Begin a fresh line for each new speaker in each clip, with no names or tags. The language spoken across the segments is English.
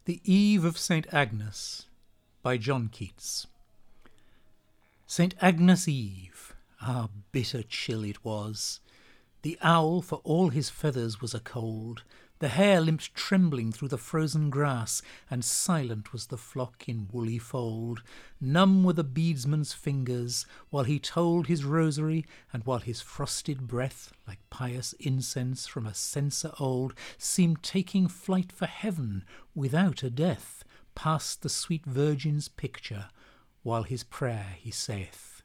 The Eve of St. Agnes by John Keats. St. Agnes' Eve, ah, bitter chill it was. The owl, for all his feathers, was a-cold. The hare limped trembling through the frozen grass, and silent was the flock in woolly fold. Numb were the beadsman's fingers, while he told his rosary, and while his frosted breath, like pious incense from a censer old, seemed taking flight for heaven without a death, past the sweet Virgin's picture, while his prayer he saith.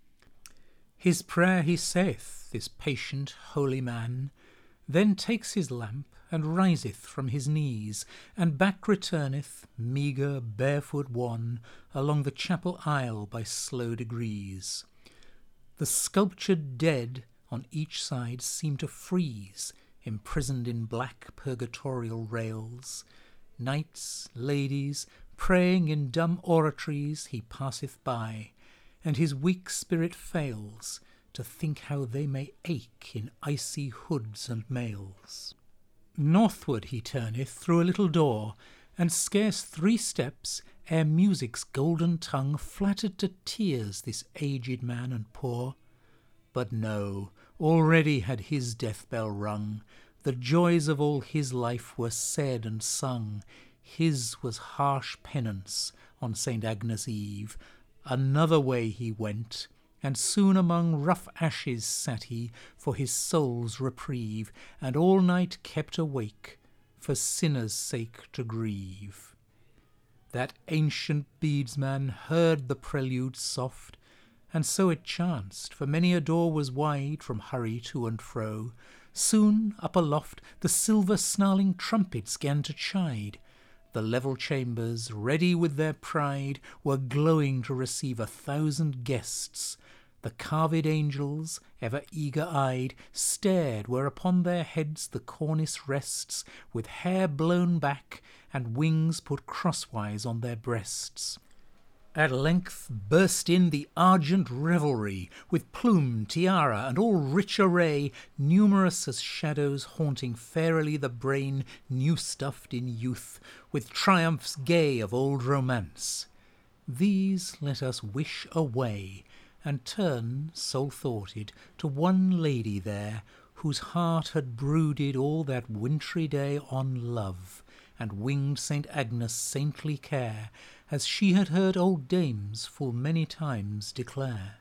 His prayer he saith, this patient holy man, then takes his lamp, and riseth from his knees, and back returneth, meagre, barefoot one, along the chapel aisle by slow degrees. The sculptured dead on each side seem to freeze, imprisoned in black purgatorial rails. Knights, ladies, praying in dumb oratories he passeth by, and his weak spirit fails to think how they may ache in icy hoods and mails. Northward he turneth through a little door, and scarce 3 steps ere music's golden tongue flattered to tears this aged man and poor. But no, already had his death bell rung, the joys of all his life were said and sung. His was harsh penance on St. Agnes' Eve. Another way he went, and soon among rough ashes sat he for his soul's reprieve, and all night kept awake for sinners' sake to grieve. That ancient beadsman heard the prelude soft, and so it chanced, for many a door was wide from hurry to and fro. Soon up aloft the silver snarling trumpets 'gan to chide. The level chambers, ready with their pride, were glowing to receive 1,000 guests. The carved angels, ever eager-eyed, stared where upon their heads the cornice rests, with hair blown back and wings put crosswise on their breasts. At length burst in the argent revelry, with plume, tiara, and all rich array, numerous as shadows haunting fairily the brain new-stuffed in youth, with triumphs gay of old romance. These let us wish away, and turn, sole-thoughted, to one lady there, whose heart had brooded all that wintry day on love, and winged St. Agnes' saintly care, as she had heard old dames full many times declare.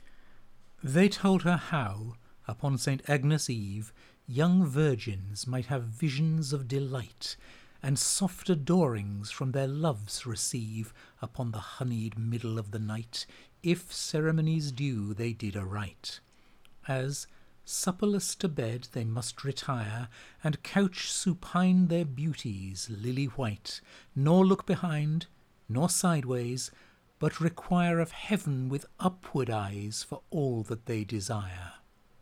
They told her how, upon St. Agnes' Eve, young virgins might have visions of delight, and soft adorings from their loves receive upon the honeyed middle of the night, if ceremonies due they did aright. As, supperless to bed they must retire, and couch supine their beauties lily-white, nor look behind, nor sideways, but require of heaven with upward eyes for all that they desire.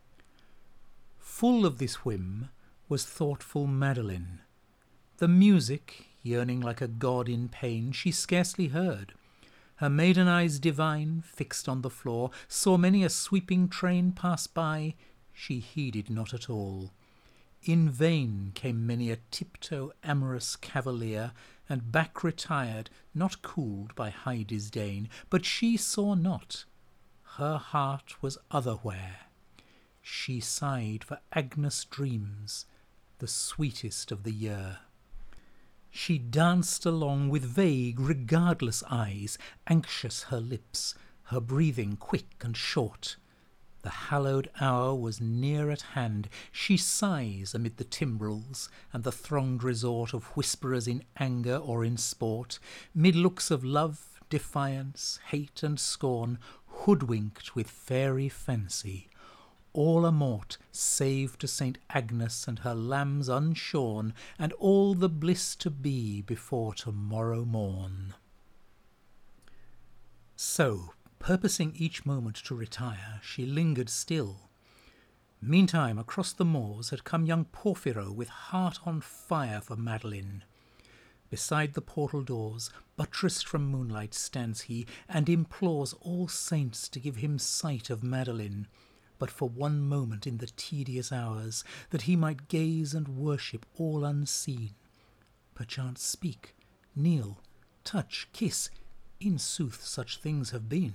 Full of this whim was thoughtful Madeline. The music, yearning like a god in pain, she scarcely heard. Her maiden eyes divine, fixed on the floor, saw many a sweeping train pass by. She heeded not at all. In vain came many a tiptoe amorous cavalier, and back retired, not cooled by high disdain. But she saw not. Her heart was otherwhere. She sighed for Agnes' dreams, the sweetest of the year. She danced along with vague, regardless eyes, anxious her lips, her breathing quick and short. The hallowed hour was near at hand. She sighs amid the timbrels and the thronged resort of whisperers in anger or in sport, mid looks of love, defiance, hate, and scorn, hoodwinked with fairy fancy. All amort, save to St. Agnes and her lambs unshorn, and all the bliss to be before tomorrow morn. So, purposing each moment to retire, she lingered still. Meantime, across the moors had come young Porphyro with heart on fire for Madeline. Beside the portal doors, buttressed from moonlight, stands he, and implores all saints to give him sight of Madeline, but for one moment in the tedious hours, that he might gaze and worship all unseen, perchance speak, kneel, touch, kiss, in sooth such things have been.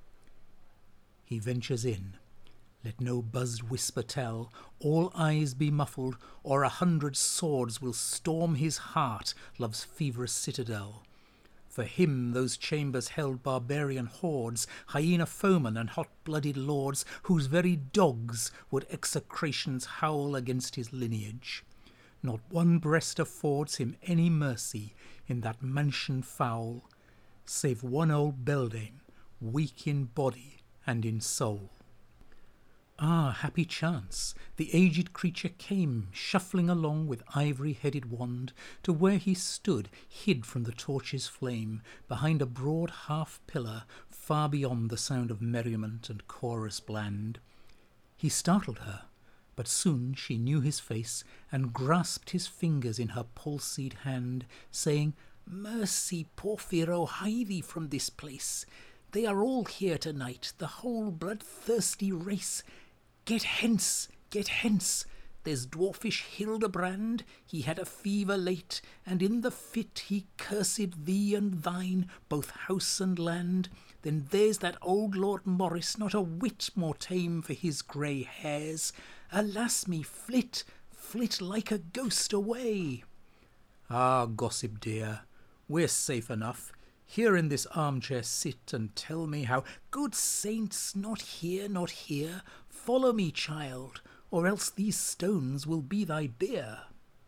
He ventures in. Let no buzzed whisper tell, all eyes be muffled, or 100 swords will storm his heart, love's feverous citadel. For him those chambers held barbarian hordes, hyena foemen and hot-blooded lords, whose very dogs would execrations howl against his lineage. Not one breast affords him any mercy in that mansion foul, save one old beldame, weak in body and in soul. Ah, happy chance! The aged creature came, shuffling along with ivory-headed wand, to where he stood, hid from the torch's flame, behind a broad half-pillar, far beyond the sound of merriment and chorus bland. He startled her, but soon she knew his face, and grasped his fingers in her palsied hand, saying, "Mercy, Porphyro, hie thee from this place. They are all here tonight, the whole bloodthirsty race. Get hence, get hence! There's dwarfish Hildebrand, he had a fever late, and in the fit he cursed thee and thine, both house and land. Then there's that old Lord Morris, not a whit more tame for his grey hairs. Alas me, flit, flit like a ghost away." "Ah, gossip dear, we're safe enough. Here in this armchair sit and tell me how—" "Good saints, not here, not here. Follow me, child, or else these stones will be thy bier."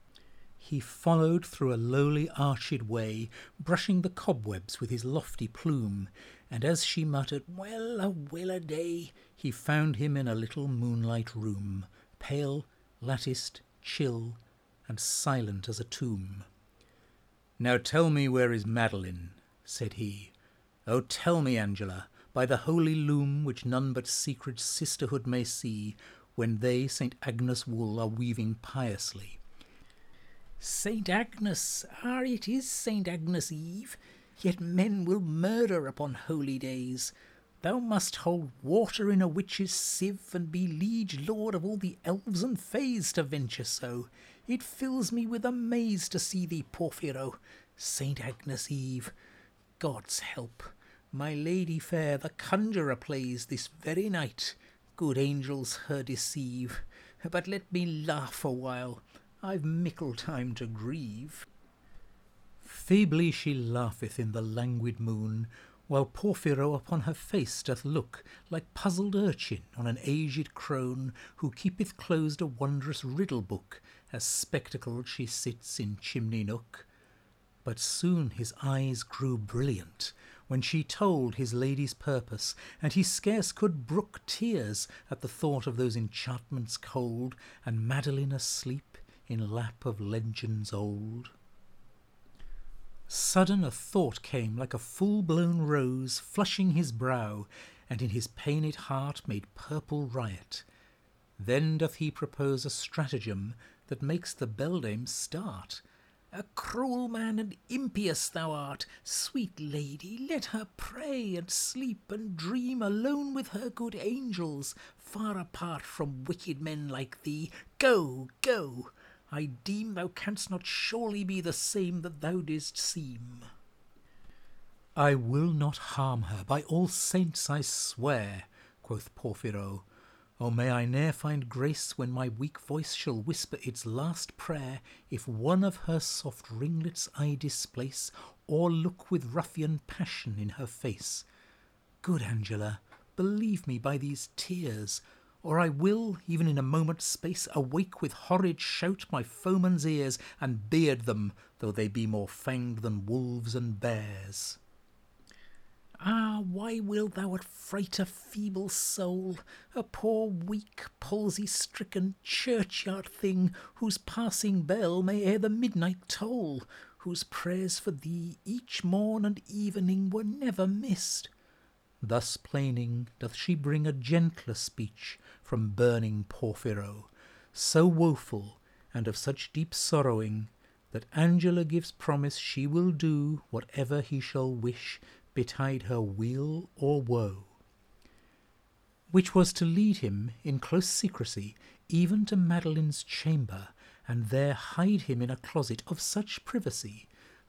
He followed through a lowly arched way, brushing the cobwebs with his lofty plume, and as she muttered, well a day," he found him in a little moonlight room, pale, latticed, chill, and silent as a tomb. "Now tell me, where is Madeline?" said he. "Oh, tell me, Angela, by the holy loom which none but secret sisterhood may see, when they St. Agnes wool are weaving piously." "St. Agnes, it is St. Agnes Eve, yet men will murder upon holy days. Thou must hold water in a witch's sieve, and be liege lord of all the elves and fays to venture so. It fills me with amaze to see thee, Porphyro. St. Agnes Eve, God's help! My lady fair, the conjurer plays this very night. Good angels her deceive. But let me laugh a while, I've mickle time to grieve." Feebly she laugheth in the languid moon, while Porphyro upon her face doth look, like puzzled urchin on an aged crone, who keepeth closed a wondrous riddle book, as spectacled she sits in chimney nook. But soon his eyes grew brilliant, when she told his lady's purpose, and he scarce could brook tears at the thought of those enchantments cold, and Madeline asleep in lap of legends old. Sudden a thought came like a full-blown rose, flushing his brow, and in his pained heart made purple riot. Then doth he propose a stratagem that makes the beldame start. "A cruel man and impious thou art, sweet lady, let her pray and sleep and dream alone with her good angels, far apart from wicked men like thee. Go, go! I deem thou canst not surely be the same that thou didst seem." "I will not harm her, by all saints I swear," quoth Porphyro. "O may I ne'er find grace when my weak voice shall whisper its last prayer, if one of her soft ringlets I displace, or look with ruffian passion in her face. Good Angela, believe me by these tears, or I will, even in a moment's space, awake with horrid shout my foemen's ears, and beard them, though they be more fanged than wolves and bears." "Ah, why wilt thou affright a feeble soul, a poor weak palsy-stricken churchyard thing, whose passing bell may ere the midnight toll, whose prayers for thee each morn and evening were never missed?" Thus plaining doth she bring a gentler speech from burning Porphyro, so woeful and of such deep sorrowing, that Angela gives promise she will do whatever he shall wish, betide her weal or woe. Which was to lead him in close secrecy even to Madeline's chamber, and there hide him in a closet of such privacy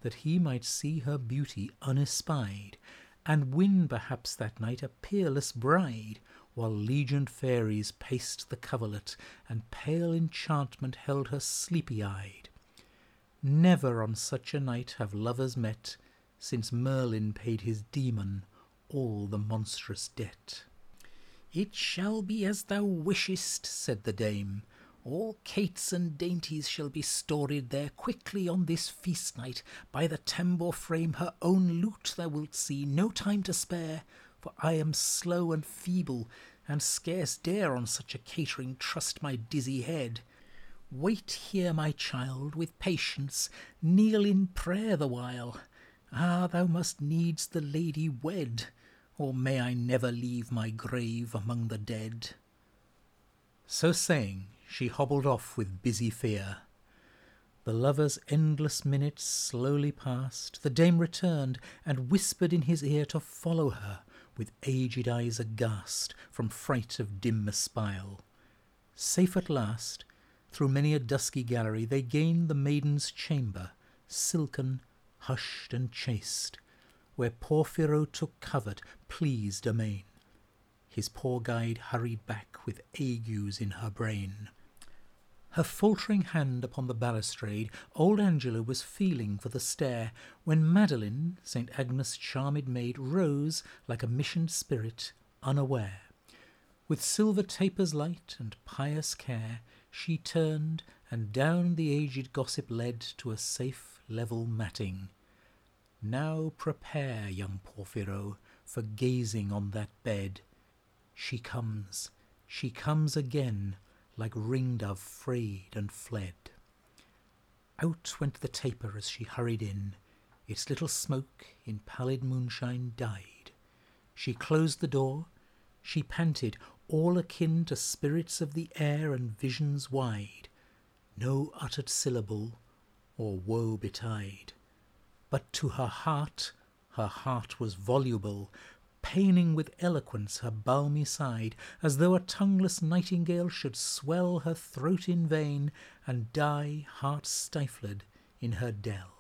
that he might see her beauty unespied, and win perhaps that night a peerless bride, while legioned fairies paced the coverlet, and pale enchantment held her sleepy-eyed. Never on such a night have lovers met, since Merlin paid his demon all the monstrous debt. "It shall be as thou wishest," said the dame. "All cates and dainties shall be storied there quickly on this feast night. By the tambour frame her own lute thou wilt see, no time to spare, for I am slow and feeble, and scarce dare on such a catering trust my dizzy head. Wait here, my child, with patience, kneel in prayer the while. Ah, thou must needs the lady wed, or may I never leave my grave among the dead." So saying, she hobbled off with busy fear. The lover's endless minutes slowly passed. The dame returned, and whispered in his ear to follow her, with aged eyes aghast from fright of dim espial. Safe at last, through many a dusky gallery, they gained the maiden's chamber, silken, hushed, and chaste, where Porphyro took covert, pleased amain. His poor guide hurried back with agues in her brain. Her faltering hand upon the balustrade, old Angela was feeling for the stair, when Madeline, St. Agnes' charmed maid, rose like a missioned spirit, unaware. With silver tapers light and pious care, she turned, and down the aged gossip led to a safe level matting. "Now prepare, young Porphyro, for gazing on that bed. She comes again, like ringdove frayed and fled." Out went the taper as she hurried in. Its little smoke in pallid moonshine died. She closed the door. She panted, all akin to spirits of the air and visions wide. No uttered syllable, or woe betide. But to her heart was voluble, paining with eloquence her balmy side, as though a tongueless nightingale should swell her throat in vain, and die heart-stifled in her dell.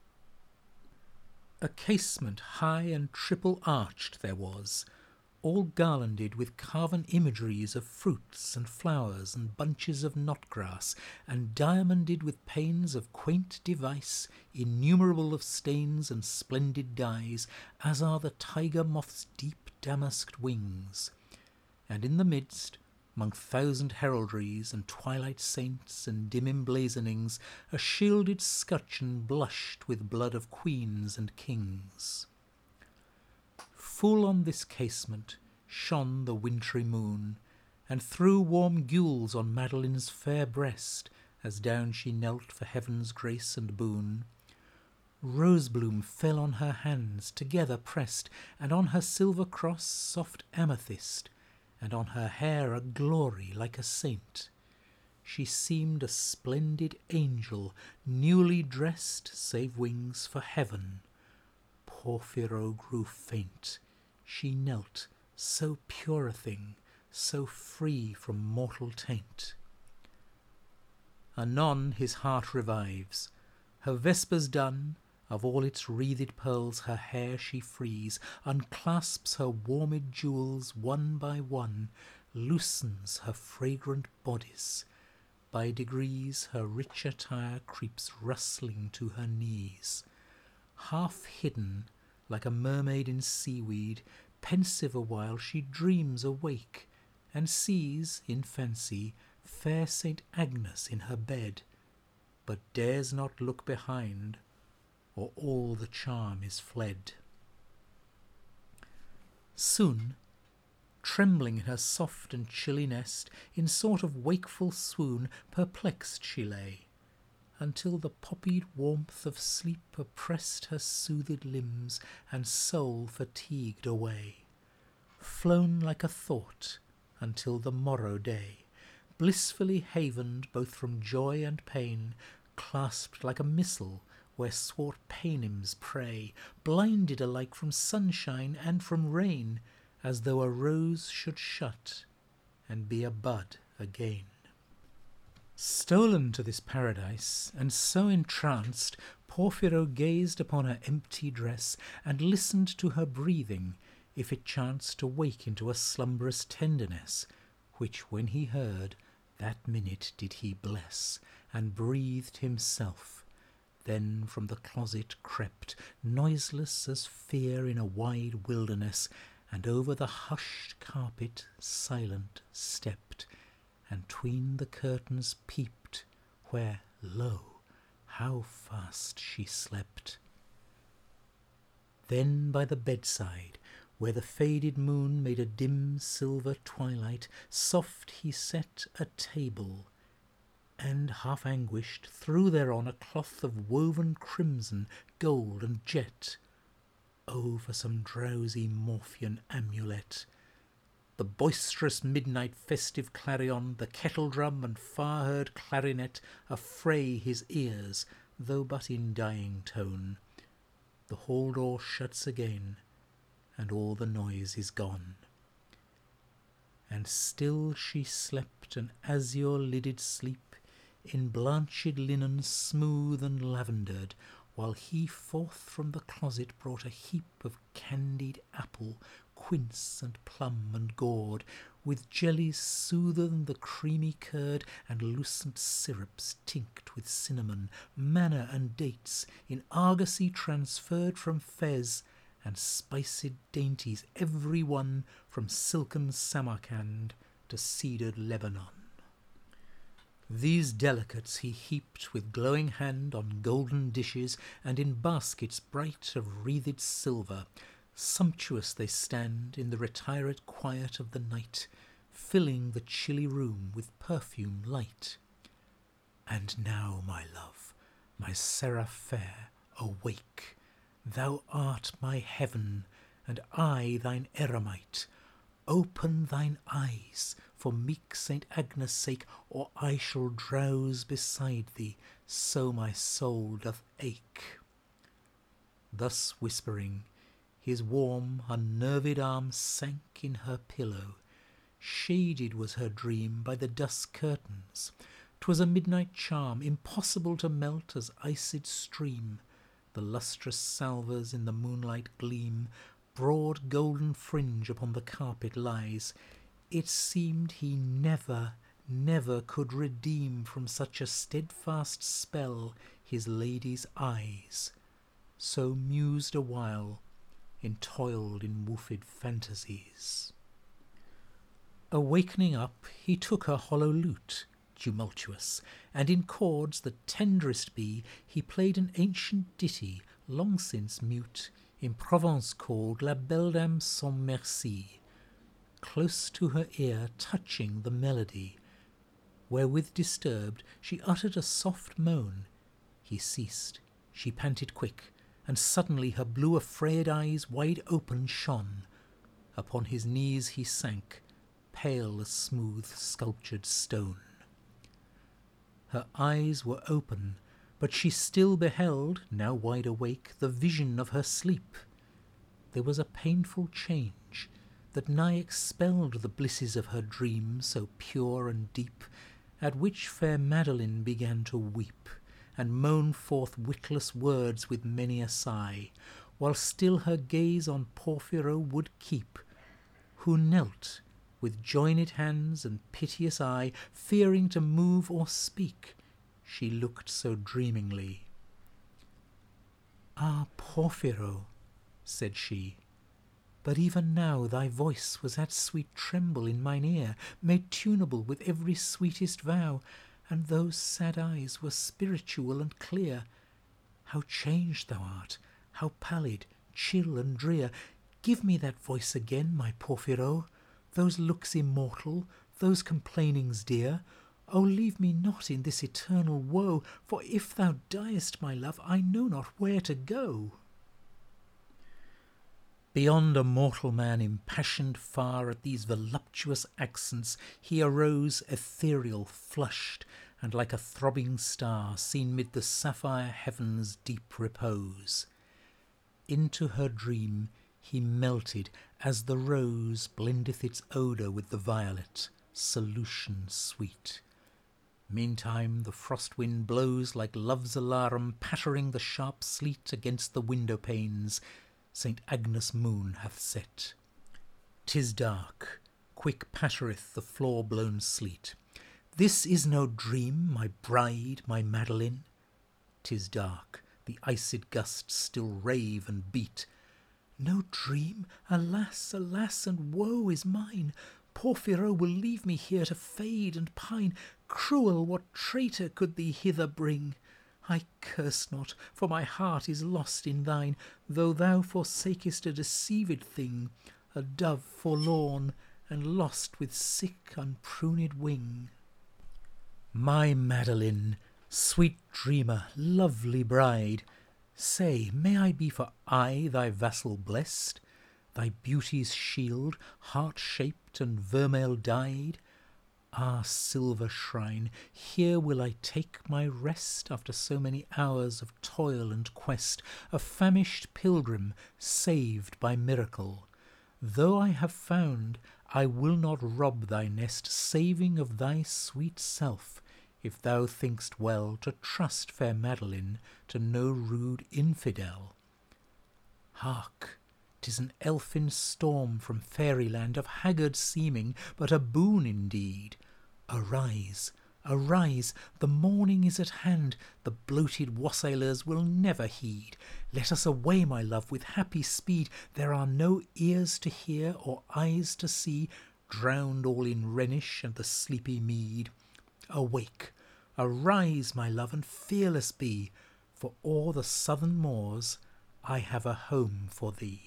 A casement high and triple-arched there was, all garlanded with carven imageries of fruits and flowers and bunches of knot-grass, and diamonded with panes of quaint device, innumerable of stains and splendid dyes, as are the tiger moth's deep damasked wings. And in the midst, 'mong thousand heraldries and twilight saints and dim emblazonings, a shielded scutcheon blushed with blood of queens and kings. Full on this casement shone the wintry moon, and threw warm gules on Madeline's fair breast, as down she knelt for heaven's grace and boon. Rosebloom fell on her hands, together pressed, and on her silver cross soft amethyst, and on her hair a glory like a saint. She seemed a splendid angel, newly dressed, save wings, for heaven. Porphyro grew faint. She knelt, so pure a thing, so free from mortal taint. Anon his heart revives. Her vespers done, of all its wreathed pearls her hair she frees, unclasps her warmed jewels one by one, loosens her fragrant bodice. By degrees her rich attire creeps rustling to her knees. Half hidden, like a mermaid in seaweed, pensive awhile she dreams awake, and sees, in fancy, fair St. Agnes in her bed, but dares not look behind, or all the charm is fled. Soon, trembling in her soft and chilly nest, in sort of wakeful swoon, perplexed she lay, until the poppied warmth of sleep oppressed her soothed limbs, and soul fatigued away. Flown like a thought until the morrow day, blissfully havened both from joy and pain, clasped like a missal where swart Paynims pray, blinded alike from sunshine and from rain, as though a rose should shut and be a bud again. Stolen to this paradise, and so entranced, Porphyro gazed upon her empty dress, and listened to her breathing, if it chanced to wake into a slumberous tenderness, which when he heard, that minute did he bless, and breathed himself. Then from the closet crept, noiseless as fear in a wide wilderness, and over the hushed carpet silent stepped, and 'tween the curtains peeped, where, lo, how fast she slept. Then by the bedside, where the faded moon made a dim silver twilight, soft he set a table, and, half anguished, threw thereon a cloth of woven crimson, gold, and jet. Oh, for some drowsy Morphean amulet! The boisterous midnight festive clarion, the kettle-drum and far-heard clarinet affray his ears, though but in dying tone. The hall-door shuts again, and all the noise is gone. And still she slept an azure-lidded sleep, in blanched linen smooth and lavendered, while he forth from the closet brought a heap of candied apple, quince and plum and gourd, with jellies soother than the creamy curd, and lucent syrups tinct with cinnamon, manna and dates, in argosy transferred from Fez, and spiced dainties every one, from silken Samarcand to cedared Lebanon. These delicates he heaped with glowing hand on golden dishes, and in baskets bright of wreathed silver. Sumptuous they stand in the retired quiet of the night, filling the chilly room with perfume light. And now, my love, my seraph fair, awake. Thou art my heaven, and I thine eremite. Open thine eyes, for meek Saint Agnes' sake, or I shall drowse beside thee, so my soul doth ache. Thus whispering, his warm, unnerved arm sank in her pillow. Shaded was her dream by the dusk curtains. 'Twas a midnight charm, impossible to melt as iced stream. The lustrous salvers in the moonlight gleam, broad golden fringe upon the carpet lies. It seemed he never, never could redeem from such a steadfast spell his lady's eyes. So mused a while, entoiled in woofed fantasies. Awakening up, he took her hollow lute, tumultuous, and in chords that tenderest be, he played an ancient ditty, long since mute, in Provence called La Belle Dame sans Merci, close to her ear touching the melody, wherewith disturbed she uttered a soft moan. He ceased, she panted quick, and suddenly her blue affrayed eyes wide open shone. Upon his knees he sank, pale as smooth sculptured stone. Her eyes were open, but she still beheld, now wide awake, the vision of her sleep. There was a painful change that nigh expelled the blisses of her dream so pure and deep, at which fair Madeline began to weep, and moan forth witless words with many a sigh, while still her gaze on Porphyro would keep, who knelt, with joined hands and piteous eye, fearing to move or speak, she looked so dreamingly. "Ah, Porphyro," said she, "but even now thy voice was that sweet tremble in mine ear, made tunable with every sweetest vow, and those sad eyes were spiritual and clear. How changed thou art, how pallid, chill, and drear! Give me that voice again, my Porphyro, those looks immortal, those complainings dear. O leave me not in this eternal woe, for if thou diest, my love, I know not where to go." Beyond a mortal man impassioned far at these voluptuous accents, he arose ethereal, flushed, and like a throbbing star seen mid the sapphire heaven's deep repose. Into her dream he melted as the rose blendeth its odour with the violet, solution sweet. Meantime the frost wind blows like love's alarum, pattering the sharp sleet against the window panes. St. Agnes' moon hath set. 'Tis dark, quick pattereth the floor-blown sleet. This is no dream, my bride, my Madeline. 'Tis dark, the iced gusts still rave and beat. No dream? Alas, alas, and woe is mine! Porphyro will leave me here to fade and pine. Cruel, what traitor could thee hither bring? I curse not, for my heart is lost in thine, though thou forsakest a deceived thing, a dove forlorn, and lost with sick unpruned wing. My Madeline, sweet dreamer, lovely bride, say, may I be for aye thy vassal blest, thy beauty's shield, heart-shaped and vermeil-dyed? Ah, silver shrine, here will I take my rest after so many hours of toil and quest, a famished pilgrim saved by miracle. Though I have found, I will not rob thy nest, saving of thy sweet self, if thou think'st well to trust fair Madeline to no rude infidel. Hark! 'Tis an elfin storm from fairyland, of haggard seeming, but a boon indeed. Arise, arise, the morning is at hand, the bloated wassailers will never heed. Let us away, my love, with happy speed. There are no ears to hear or eyes to see, drowned all in Rhenish and the sleepy mead. Awake, arise, my love, and fearless be, for o'er the southern moors I have a home for thee.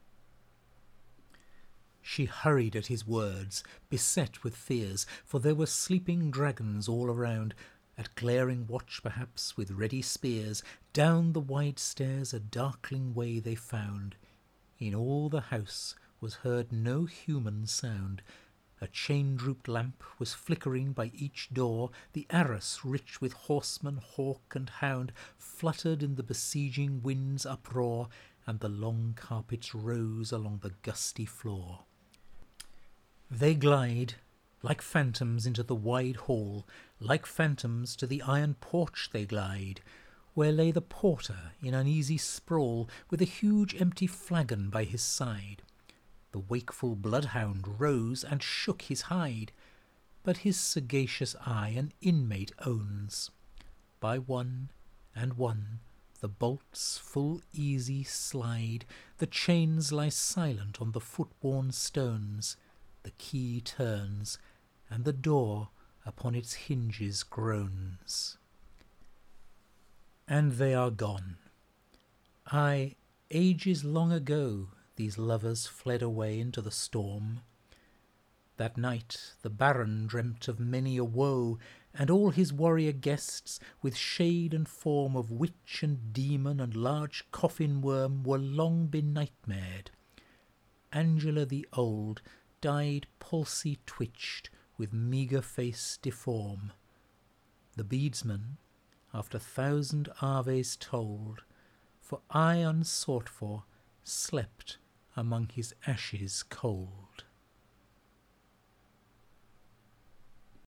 She hurried at his words, beset with fears, for there were sleeping dragons all around, at glaring watch perhaps with ready spears. Down the wide stairs a darkling way they found. In all the house was heard no human sound. A chain-drooped lamp was flickering by each door. The arras, rich with horseman, hawk, and hound, fluttered in the besieging wind's uproar, and the long carpets rose along the gusty floor. They glide like phantoms into the wide hall, like phantoms to the iron porch they glide, where lay the porter in uneasy sprawl, with a huge empty flagon by his side. The wakeful bloodhound rose and shook his hide, but his sagacious eye an inmate owns. By one and one the bolts full easy slide, the chains lie silent on the foot-worn stones, the key turns, and the door upon its hinges groans. And they are gone. Aye, ages long ago these lovers fled away into the storm. That night the Baron dreamt of many a woe, and all his warrior guests, with shade and form of witch and demon and large coffin-worm, were long benightmared. Angela the old died palsy-twitched, with meagre face deform. The beadsman, after 1,000 aves told, for aye unsought for, slept among his ashes cold.